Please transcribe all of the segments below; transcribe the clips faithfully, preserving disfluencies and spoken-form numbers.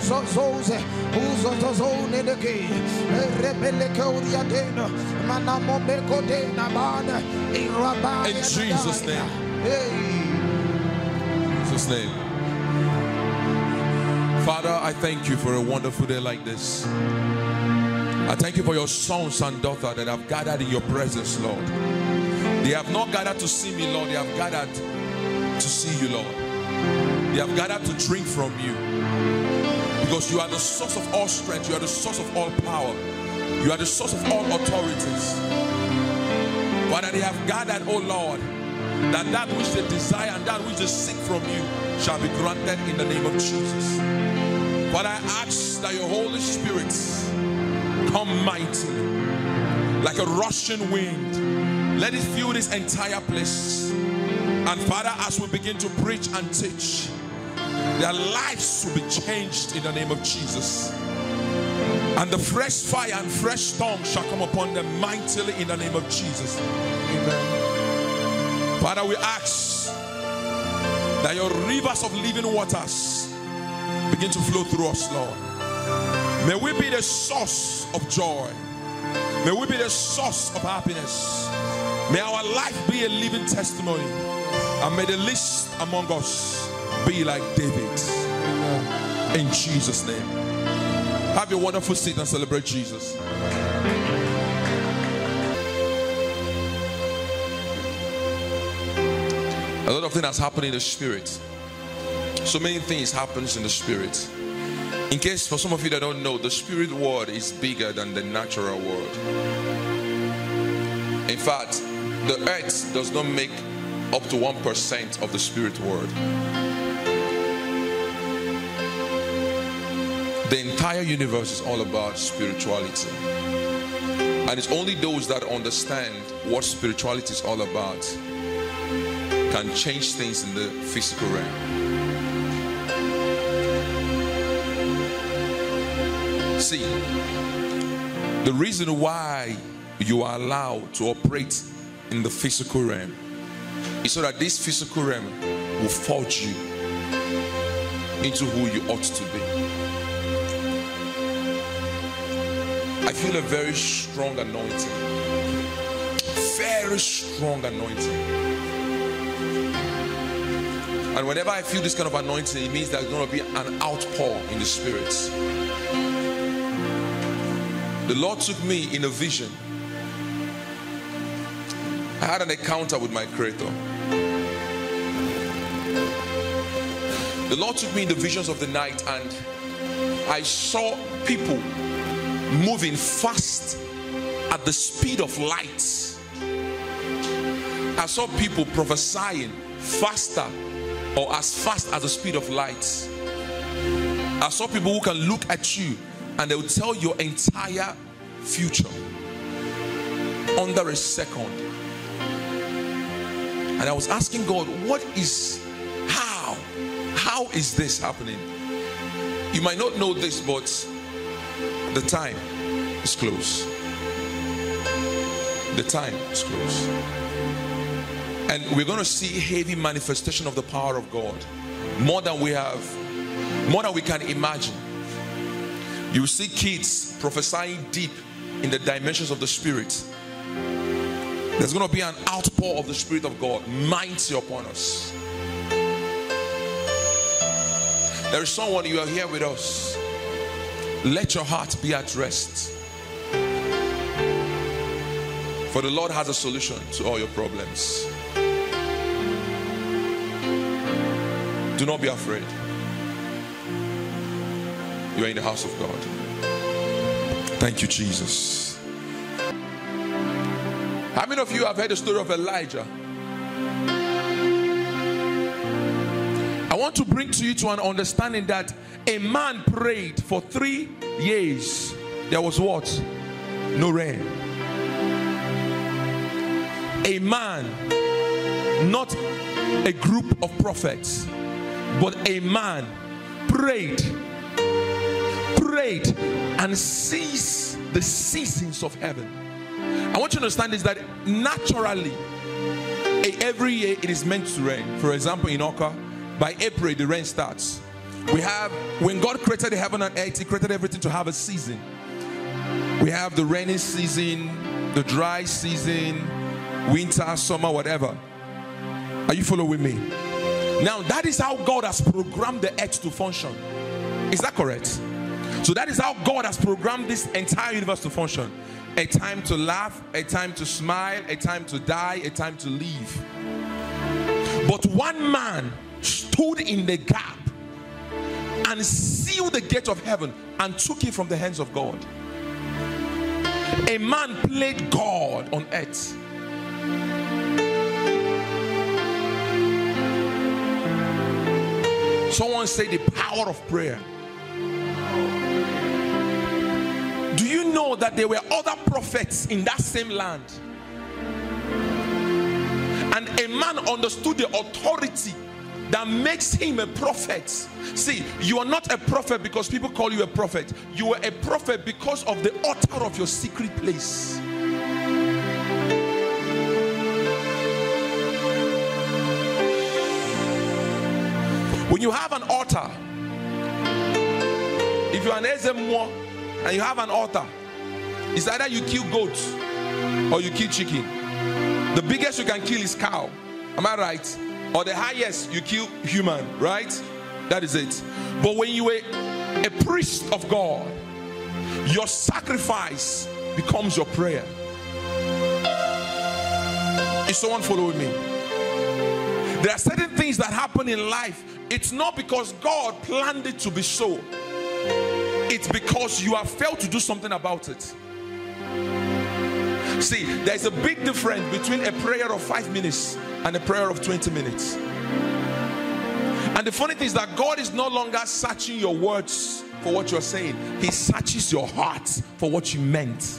Zoze, Uzo Zone the Gay, Rebellico Diadena, Manamo Becodena Bana, in Rabbi. In Jesus' name. Hey. Jesus' name. Father, I thank you for a wonderful day like this. I thank you for your sons and daughters that have gathered in your presence, Lord. They have not gathered to see me, Lord. They have gathered to see you, Lord. They have gathered to drink from you. Because you are the source of all strength. You are the source of all power. You are the source of all authorities. Father, they have gathered, oh Lord, that that which they desire and that which they seek from you shall be granted in the name of Jesus. Father, I ask that your Holy Spirit come mightily, like a rushing wind. Let it fill this entire place. And Father, as we begin to preach and teach, their lives will be changed in the name of Jesus. And the fresh fire and fresh tongue shall come upon them mightily in the name of Jesus. Amen. Father, we ask that your rivers of living waters begin to flow through us, Lord. May we be the source of joy. May we be the source of happiness. May our life be a living testimony. And may the least among us be like David. Amen. In Jesus' name. Have a wonderful seat and celebrate Jesus. A lot of things has happened in the spirit. So many things happens in the spirit. In case for some of you that don't know, the spirit world is bigger than the natural world. In fact, the earth does not make up to one percent of the spirit world. The entire universe is all about spirituality. And it's only those that understand what spirituality is all about can change things in the physical realm. See, the reason why you are allowed to operate in the physical realm is so that this physical realm will forge you into who you ought to be. I feel a very strong anointing. Very strong anointing. And whenever I feel this kind of anointing, it means there's going to be an outpour in the spirit. The Lord took me in a vision. I had an encounter with my Creator. The Lord took me in the visions of the night, and I saw people moving fast at the speed of light. I saw people prophesying faster or as fast as the speed of light. I saw people who can look at you and they will tell your entire future under a second. And I was asking God, what is, how? How is this happening? You might not know this, but the time is close. The time is close. And we're going to see heavy manifestation of the power of God. More than we have, more than we can imagine. You see kids prophesying deep in the dimensions of the Spirit. There's going to be an outpour of the Spirit of God mighty upon us. There is someone, you are here with us. Let your heart be at rest. For the Lord has a solution to all your problems. Do not be afraid. You are in the house of God. Thank you, Jesus. How many of you have heard the story of Elijah? I want to bring to you to an understanding that a man prayed for three years. There was what? No rain. A man, not a group of prophets, but a man prayed, prayed and sees the seasons of heaven. I want you to understand is that naturally, every year it is meant to rain. For example, in Oka, by April the rain starts. We have, when God created the heaven and earth, He created everything to have a season. We have the rainy season, the dry season, winter, summer, whatever. Are you following me? Now, that is how God has programmed the earth to function. Is that correct? So that is how God has programmed this entire universe to function. A time to laugh, a time to smile, a time to die, a time to live. But one man stood in the gap and sealed the gate of heaven and took it from the hands of God. A man played God on earth. Someone say the power of prayer. Do you know that there were other prophets in that same land? And a man understood the authority that makes him a prophet. See, you are not a prophet because people call you a prophet. You are a prophet because of the altar of your secret place. When you have an altar, if you are an Ezemo and you have an altar, it's either you kill goats or you kill chicken. The biggest you can kill is cow. Am I right? Or the highest you kill human, right? That is it. But when you are a priest of God, your sacrifice becomes your prayer. Is someone following me? There are certain things that happen in life. It's not because God planned it to be so. It's because you have failed to do something about it. See, there's a big difference between a prayer of five minutes and a prayer of twenty minutes. And the funny thing is that God is no longer searching your words for what you're saying. He searches your heart for what you meant.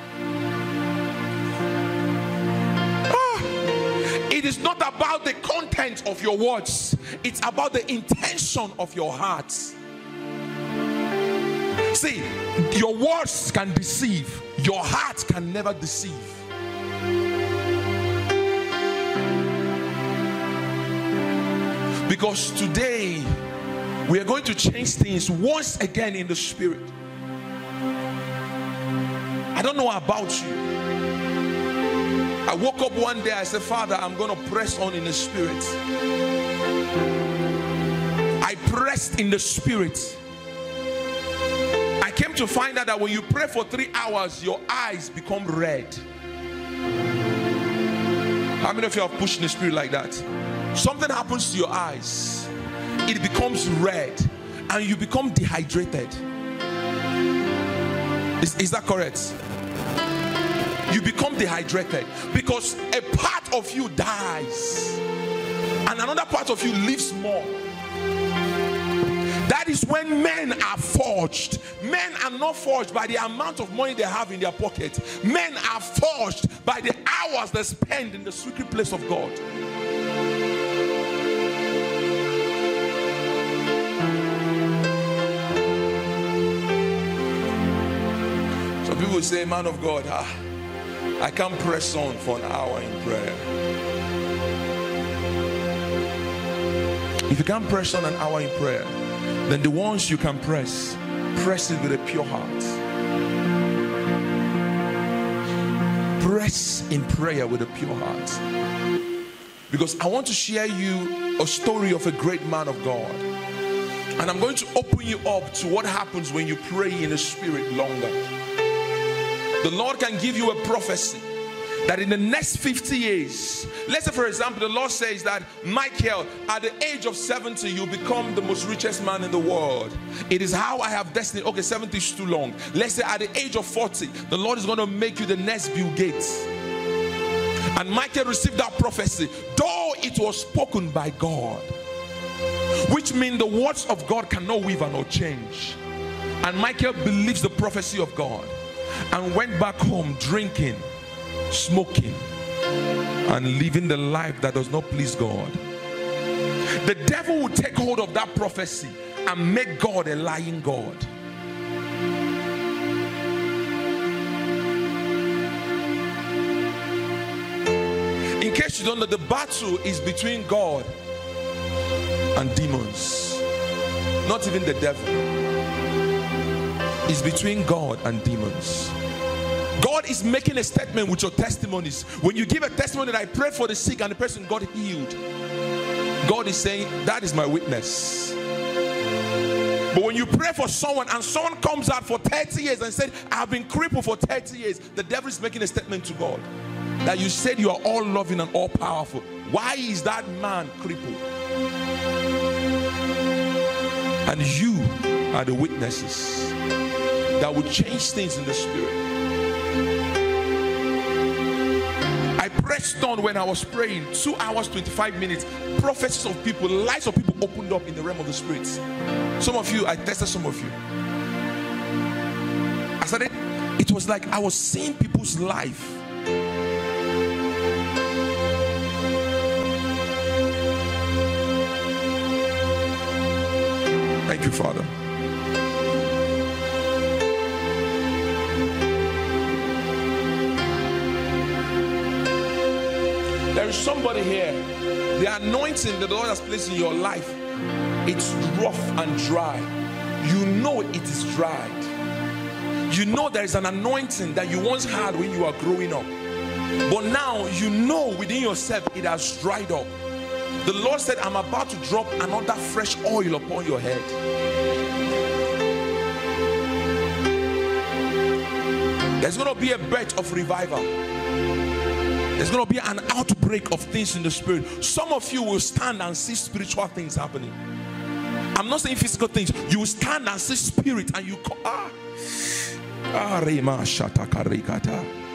Ah, it is not about the content of your words. It's about the intention of your heart. See, your words can deceive. Your heart can never deceive. Because today we are going to change things once again in the spirit. I don't know about you. I woke up one day, I said, Father, I'm going to press on in the spirit. I pressed in the spirit. I came to find out that when you pray for three hours, your eyes become red. How many of you have pushed in the spirit like that? Something happens to your eyes. It becomes red and you become dehydrated. Is, is that correct? You become dehydrated because a part of you dies and another part of you lives more. That is when men are forged. Men are not forged by the amount of money they have in their pocket. Men are forged by the hours they spend in the secret place of God. Some people say, man of God, ah, I can't press on for an hour in prayer. If you can't press on an hour in prayer, then the ones you can press, press it with a pure heart. Press in prayer with a pure heart. Because I want to share you a story of a great man of God. And I'm going to open you up to what happens when you pray in the spirit longer. The Lord can give you a prophecy that in the next fifty years, let's say for example, the Lord says that Michael, at the age of seventy, you become the most richest man in the world. It is how I have destiny. Okay, seventy is too long. Let's say at the age of forty, the Lord is going to make you the next Bill Gates. And Michael received that prophecy, though it was spoken by God, which means the words of God cannot waver nor change. And Michael believes the prophecy of God and went back home drinking, smoking, and living the life that does not please God. The devil will take hold of that prophecy and make God a lying God. In case you don't know, the battle is between God and demons. not even the devil. It's between God and demons. God is making a statement with your testimonies. When you give a testimony that I prayed for the sick and the person got healed, God is saying, that is my witness. But when you pray for someone and someone comes out for thirty years and said, I've been crippled for thirty years, the devil is making a statement to God that you said you are all loving and all powerful. Why is that man crippled? And you are the witnesses that will change things in the spirit. I pressed on when I was praying, two hours, twenty-five minutes. Prophecies of people, lives of people opened up in the realm of the spirits. Some of you, I tested some of you. I started, it was like I was seeing people's life. Thank you, Father. There is somebody here. The anointing that the Lord has placed in your life, it's rough and dry. You know it is dried. You know there is an anointing that you once had when you were growing up, but now you know within yourself it has dried up. The Lord said, I'm about to drop another fresh oil upon your head. There's going to be a birth of revival. There's going to be an outbreak of things in the spirit. Some of you will stand and see spiritual things happening. I'm not saying physical things. You will stand and see spirit and you call, ah, ah, Rema Shatakarikata.